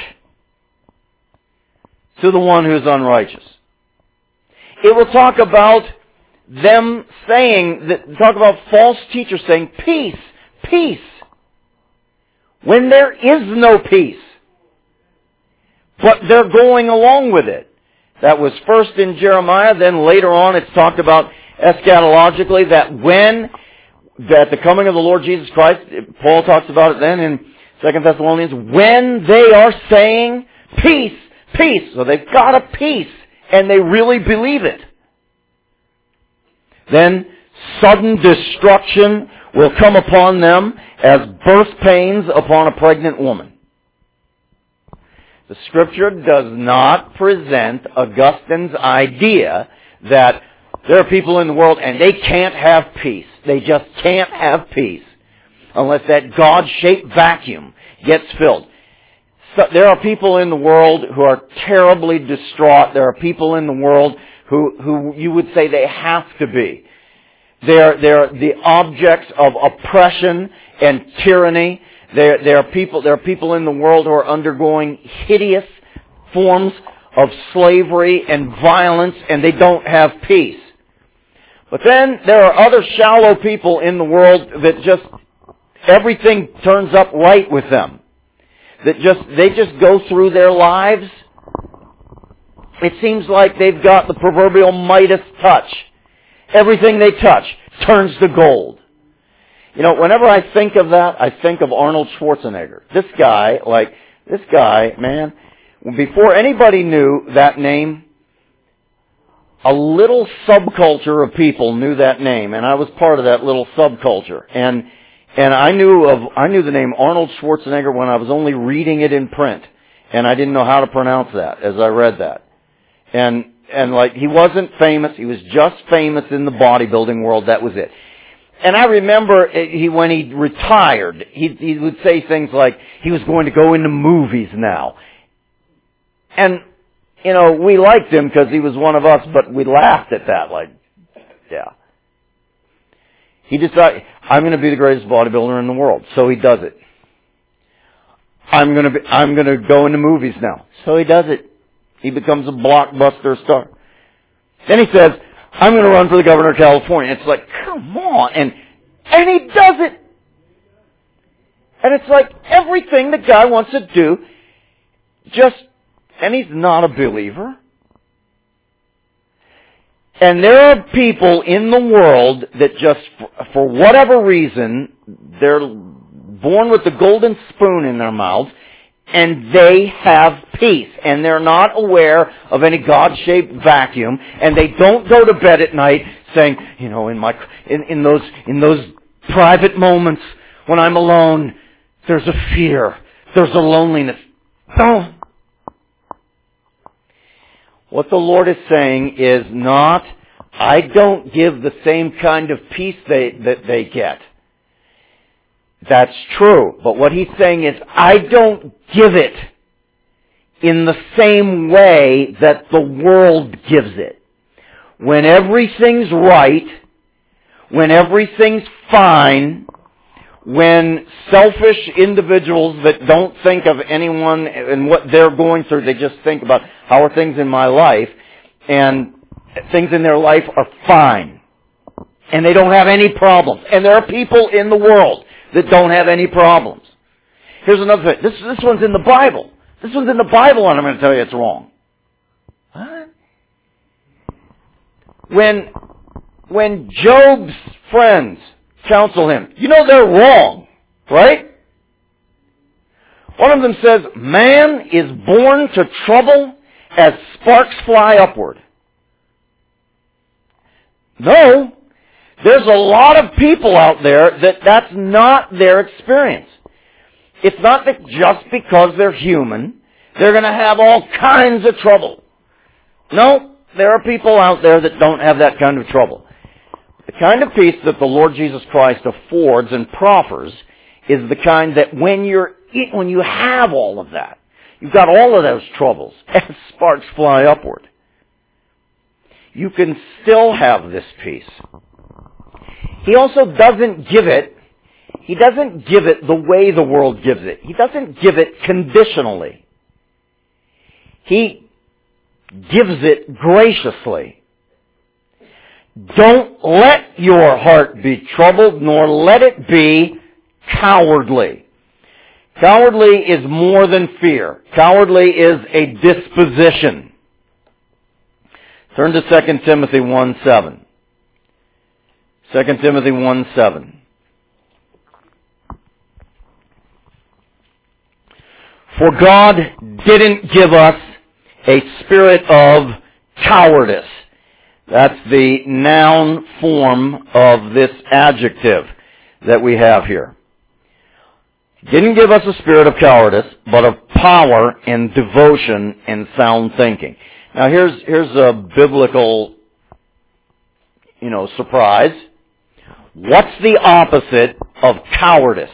to the one who is unrighteous. It will talk about them saying, that talk about false teachers saying, peace, peace, when there is no peace. But they're going along with it. That was first in Jeremiah, then later on it's talked about eschatologically that when, that the coming of the Lord Jesus Christ, Paul talks about it then in Second Thessalonians, when they are saying peace, peace. So they've got a peace and they really believe it. Then sudden destruction will come upon them as birth pains upon a pregnant woman. The Scripture does not present Augustine's idea that there are people in the world and they can't have peace. They just can't have peace unless that God-shaped vacuum gets filled. So there are people in the world who are terribly distraught. There are people in the world who, who you would say they have to be. They're, they're the objects of oppression and tyranny. There, there are people, there are people in the world who are undergoing hideous forms of slavery and violence, and they don't have peace. But then there are other shallow people in the world that just, everything turns up right with them. That just, they just go through their lives. It seems like they've got the proverbial Midas touch. Everything they touch turns to gold. You know, whenever I think of that, I think of Arnold Schwarzenegger. This guy, like, this guy, man, before anybody knew that name, a little subculture of people knew that name, and I was part of that little subculture. And and I knew of I knew the name Arnold Schwarzenegger when I was only reading it in print, and I didn't know how to pronounce that as I read that. And and like he wasn't famous, he was just famous in the bodybuilding world. That was it. And I remember he when he retired, he he would say things like he was going to go into movies now. And you know, we liked him because he was one of us, but we laughed at that. Like, yeah. He decided, I'm going to be the greatest bodybuilder in the world. So he does it. I'm going to be, I'm going to go into movies now. So he does it. He becomes a blockbuster star. Then he says, I'm going to run for the governor of California. It's like, come on. And, and he does it. And it's like everything the guy wants to do, just, and he's not a believer. And there are people in the world that just, for whatever reason, they're born with the golden spoon in their mouths, and they have peace. And they're not aware of any God-shaped vacuum, and they don't go to bed at night saying, you know, in my, in, in those, in those private moments when I'm alone, there's a fear, there's a loneliness. No. What the Lord is saying is not, I don't give the same kind of peace they, that they get. That's true. But what He's saying is, I don't give it in the same way that the world gives it. When everything's right, when everything's fine, when selfish individuals that don't think of anyone and what they're going through, they just think about how are things in my life, and things in their life are fine. And they don't have any problems. And there are people in the world that don't have any problems. Here's another thing. This, this one's in the Bible. This one's in the Bible, and I'm going to tell you it's wrong. What? When, when Job's friends counsel him, you know they're wrong, right? One of them says, man is born to trouble as sparks fly upward. No, there's a lot of people out there that that's not their experience. It's not that just because they're human, they're going to have all kinds of trouble. No, there are people out there that don't have that kind of trouble. The kind of peace that the Lord Jesus Christ affords and proffers is the kind that when you're when you have all of that, you've got all of those troubles as sparks fly upward, you can still have this peace. He also doesn't give it, He doesn't give it the way the world gives it. He doesn't give it conditionally. He gives it graciously. Don't let your heart be troubled, nor let it be cowardly. Cowardly is more than fear. Cowardly is a disposition. Turn to Second Timothy one seven. Second Timothy one seven. For God didn't give us a spirit of cowardice. That's the noun form of this adjective that we have here. Didn't give us a spirit of cowardice, but of power and devotion and sound thinking. Now here's, here's a biblical, you know, surprise. What's the opposite of cowardice?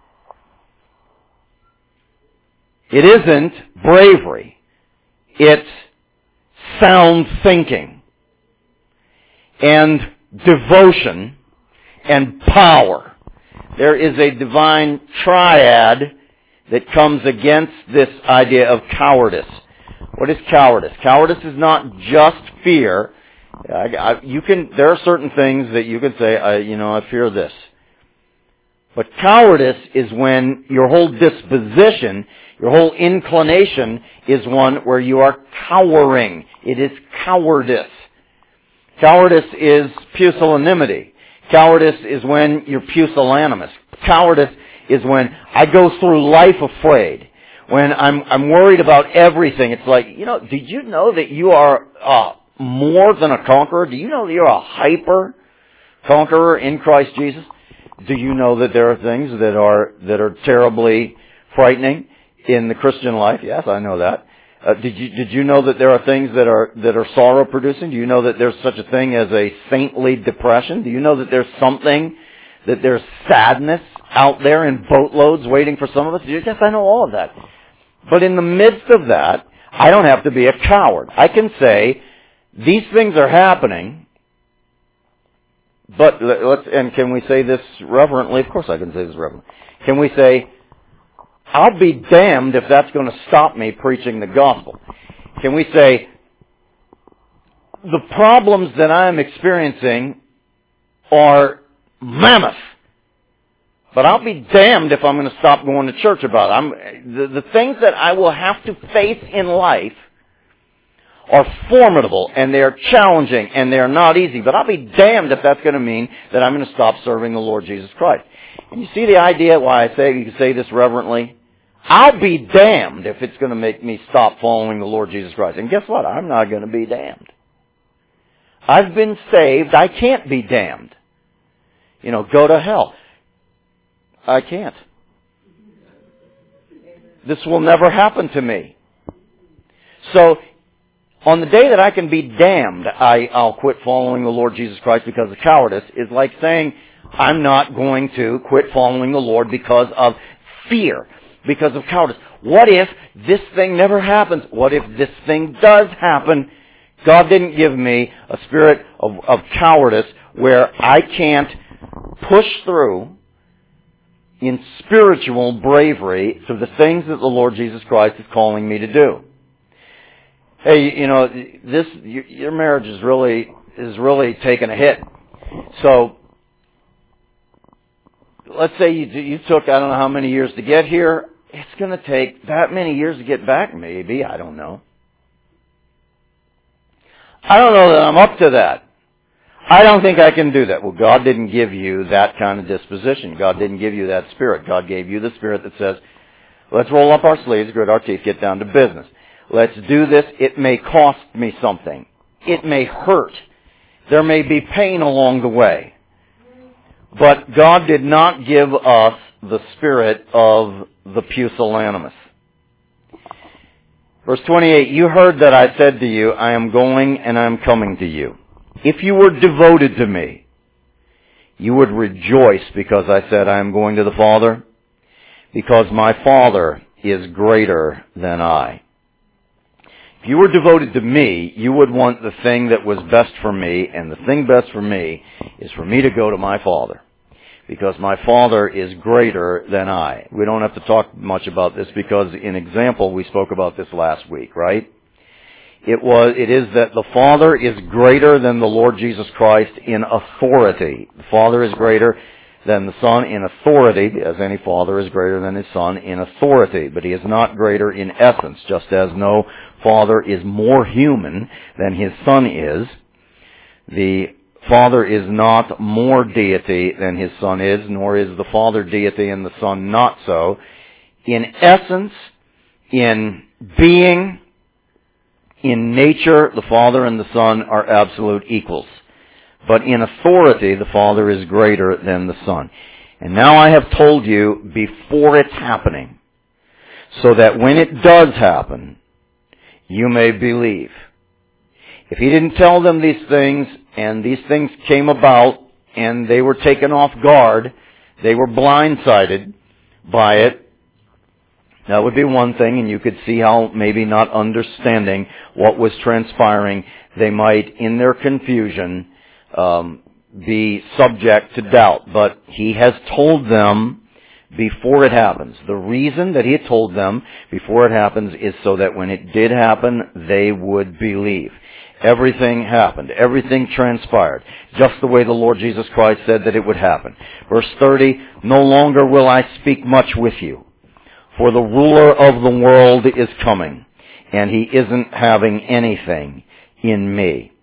It isn't bravery. It's sound thinking and devotion and power. there is a divine triad that comes against this idea of cowardice. What is cowardice? Cowardice is not just fear. I, I, you can. There are certain things that you can say, I, you know, I fear this. But cowardice is when your whole disposition, your whole inclination is one where you are cowering. It is cowardice. Cowardice is pusillanimity. Cowardice is when you're pusillanimous. Cowardice is when I go through life afraid. When I'm I'm worried about everything. It's like, you know, did you know that you are uh, more than a conqueror? Do you know that you're a hyper conqueror in Christ Jesus? Do you know that there are things that are that are terribly frightening in the Christian life? Yes, I know that. Uh, did you did you know that there are things that are that are sorrow producing? Do you know that there's such a thing as a saintly depression? Do you know that there's something that there's sadness out there in boatloads waiting for some of us? Yes, I know all of that. But in the midst of that, I don't have to be a coward. I can say, these things are happening, but let's, and can we say this reverently? Of course I can say this reverently. Can we say, I'll be damned if that's going to stop me preaching the gospel? Can we say, the problems that I'm experiencing are mammoth, but I'll be damned if I'm going to stop going to church about it. I'm, the, the things that I will have to face in life are formidable, and they're challenging, and they're not easy. But I'll be damned if that's going to mean that I'm going to stop serving the Lord Jesus Christ. And you see the idea why I say you can say this reverently? I'll be damned if it's going to make me stop following the Lord Jesus Christ. And guess what? I'm not going to be damned. I've been saved. I can't be damned. You know, go to hell. I can't. This will never happen to me. So, on the day that I can be damned, I, I'll quit following the Lord Jesus Christ because of cowardice, is like saying, I'm not going to quit following the Lord because of fear, because of cowardice. What if this thing never happens? What if this thing does happen? God didn't give me a spirit of, of cowardice where I can't push through in spiritual bravery to the things that the Lord Jesus Christ is calling me to do. Hey, you know, this your marriage is really is really taking a hit. So, let's say you you took I don't know how many years to get here. It's going to take that many years to get back, maybe. I don't know. I don't know that I'm up to that. I don't think I can do that. Well, God didn't give you that kind of disposition. God didn't give you that spirit. God gave you the spirit that says, let's roll up our sleeves, grit our teeth, get down to business. Let's do this. It may cost me something. It may hurt. There may be pain along the way. But God did not give us the spirit of the pusillanimous. Verse twenty-eight, you heard that I said to you, I am going and I am coming to you. If you were devoted to me, you would rejoice because I said I am going to the Father, because my Father is greater than I. If you were devoted to me, you would want the thing that was best for me, and the thing best for me is for me to go to my Father, because my Father is greater than I. We don't have to talk much about this because in example we spoke about this last week, right? It was, it is that the Father is greater than the Lord Jesus Christ in authority. The Father is greater than the Son in authority, as any father is greater than his Son in authority. But he is not greater in essence, just as no father is more human than his Son is. The Father is not more deity than his Son is, nor is the Father deity and the Son not so. In essence, in being, in nature, the Father and the Son are absolute equals. But in authority, the Father is greater than the Son. And now I have told you before it's happening, so that when it does happen, you may believe. If he didn't tell them these things, and these things came about, and they were taken off guard, they were blindsided by it, that would be one thing, and you could see how maybe not understanding what was transpiring, they might, in their confusion, um, be subject to doubt. But he has told them before it happens. The reason that he had told them before it happens is so that when it did happen, they would believe. Everything happened. Everything transpired. Just the way the Lord Jesus Christ said that it would happen. Verse thirty, no longer will I speak much with you, for the ruler of the world is coming, and he isn't having anything in me.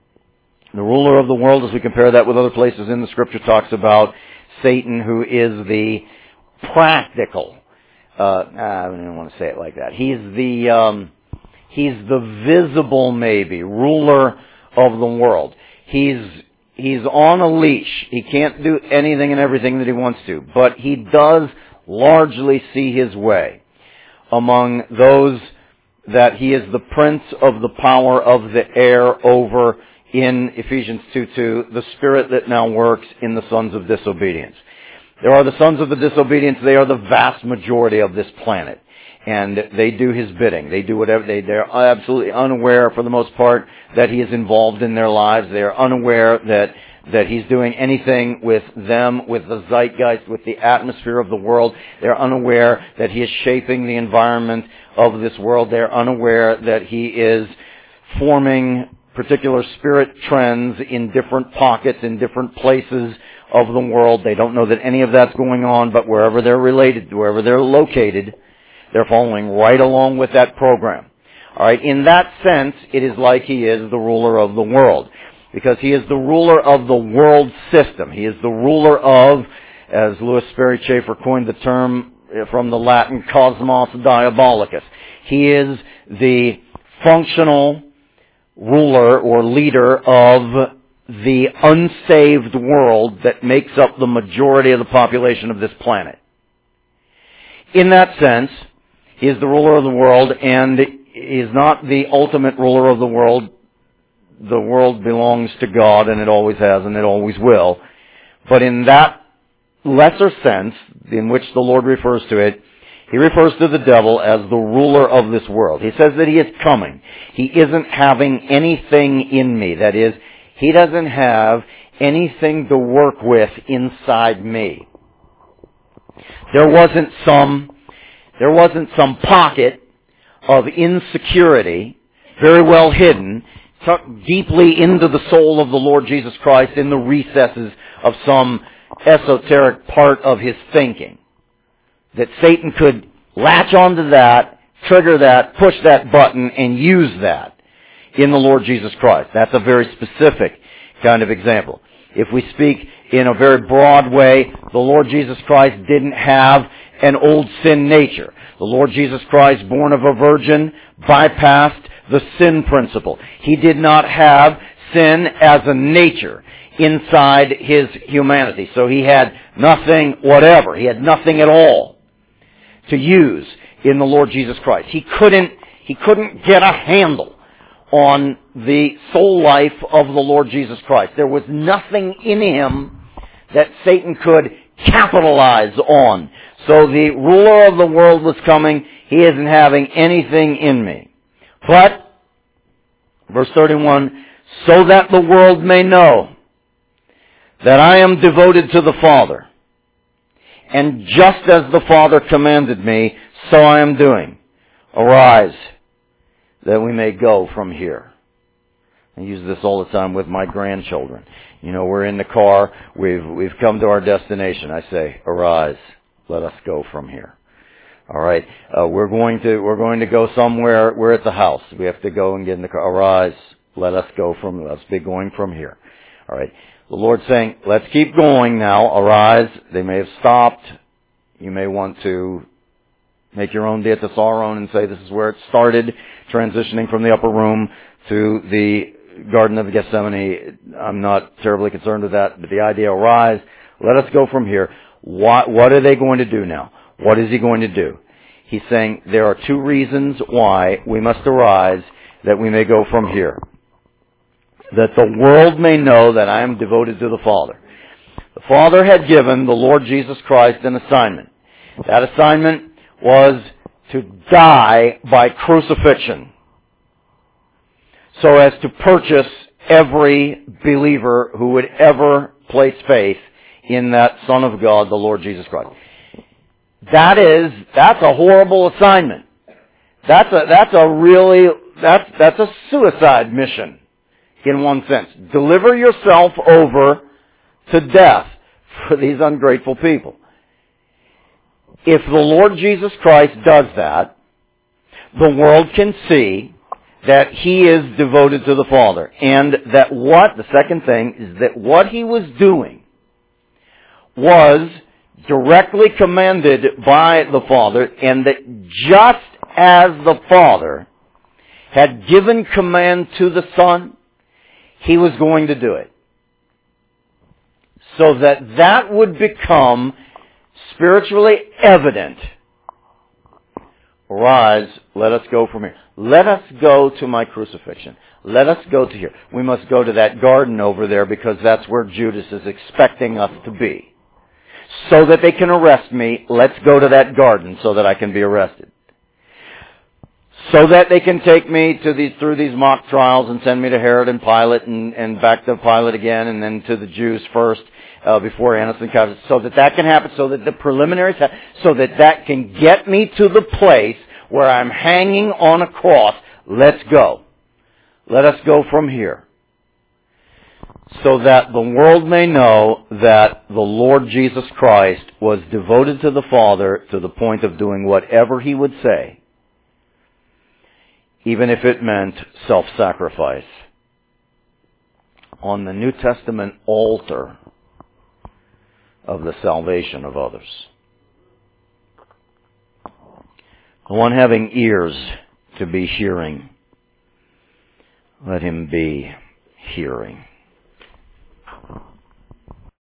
The ruler of the world, as we compare that with other places in the Scripture, talks about Satan, who is the practical, uh, I don't want to say it like that. He's the, um, he's the visible, maybe, ruler of the world. He's, he's on a leash. He can't do anything and everything that he wants to, but he does largely see his way among those that he is the prince of the power of the air over, in Ephesians two two, the spirit that now works in the sons of disobedience. There are the sons of the disobedience. They are the vast majority of this planet. And they do his bidding. They do whatever. They, they're absolutely unaware, for the most part, that he is involved in their lives. They are unaware that, that he's doing anything with them, with the zeitgeist, with the atmosphere of the world. They're unaware that he is shaping the environment of this world. They're unaware that he is forming particular spirit trends in different pockets, in different places of the world. They don't know that any of that's going on, but wherever they're related, wherever they're located, they're following right along with that program. All right, in that sense, it is like he is the ruler of the world, because he is the ruler of the world system. He is the ruler of, as Louis Sperry Chafer coined the term from the Latin, cosmos diabolicus. He is the functional ruler or leader of the unsaved world that makes up the majority of the population of this planet. In that sense, he is the ruler of the world, and he is not the ultimate ruler of the world. The world belongs to God, and it always has, and it always will. But in that lesser sense, in which the Lord refers to it, he refers to the devil as the ruler of this world. He says that he is coming. He isn't having anything in me. That is, he doesn't have anything to work with inside me. There wasn't some, there wasn't some pocket of insecurity, very well hidden, tucked deeply into the soul of the Lord Jesus Christ in the recesses of some esoteric part of his thinking, that Satan could latch onto that, trigger that, push that button, and use that in the Lord Jesus Christ. That's a very specific kind of example. If we speak in a very broad way, the Lord Jesus Christ didn't have an old sin nature. The Lord Jesus Christ, born of a virgin, bypassed the sin principle. He did not have sin as a nature inside his humanity. So he had nothing whatever. He had nothing at all to use in the Lord Jesus Christ. He couldn't, he couldn't get a handle on the soul life of the Lord Jesus Christ. There was nothing in him that Satan could capitalize on. So the ruler of the world was coming. He isn't having anything in me. But, verse thirty-one, so that the world may know that I am devoted to the Father, and just as the Father commanded me, so I am doing. Arise, that we may go from here. I use this all the time with my grandchildren. You know, we're in the car, we've we've come to our destination. I say, arise, let us go from here. All right, uh, we're going to we're going to go somewhere. We're at the house. We have to go and get in the car. Arise, let us go from. Let's be going from here. All right. The Lord's saying, let's keep going now. Arise. They may have stopped. You may want to make your own dieta sauron and say this is where it started, transitioning from the upper room to the Garden of Gethsemane. I'm not terribly concerned with that, but the idea, arise, let us go from here. What, what are they going to do now? What is he going to do? He's saying there are two reasons why we must arise, that we may go from here. That the world may know that I am devoted to the Father. The Father had given the Lord Jesus Christ an assignment. That assignment was to die by crucifixion, so as to purchase every believer who would ever place faith in that Son of God, the Lord Jesus Christ. That is, that's a horrible assignment. That's a, that's a really, that's, that's a suicide mission, in one sense. Deliver yourself over to death for these ungrateful people. If the Lord Jesus Christ does that, the world can see that He is devoted to the Father. And that what, the second thing, is that what He was doing was directly commanded by the Father, and that just as the Father had given command to the Son, He was going to do it. So that that would become spiritually evident. Arise, let us go from here. Let us go to my crucifixion. Let us go to here. We must go to that garden over there because that's where Judas is expecting us to be. So that they can arrest me, let's go to that garden so that I can be arrested. So that they can take me to these, through these mock trials and send me to Herod and Pilate and, and back to Pilate again and then to the Jews first uh, before Annas and Caiaphas. So that that can happen, so that the preliminaries happen, so that that can get me to the place where I'm hanging on a cross. Let's go. Let us go from here. So that the world may know that the Lord Jesus Christ was devoted to the Father to the point of doing whatever He would say, even if it meant self-sacrifice, on the New Testament altar of the salvation of others. The one having ears to be hearing, let him be hearing.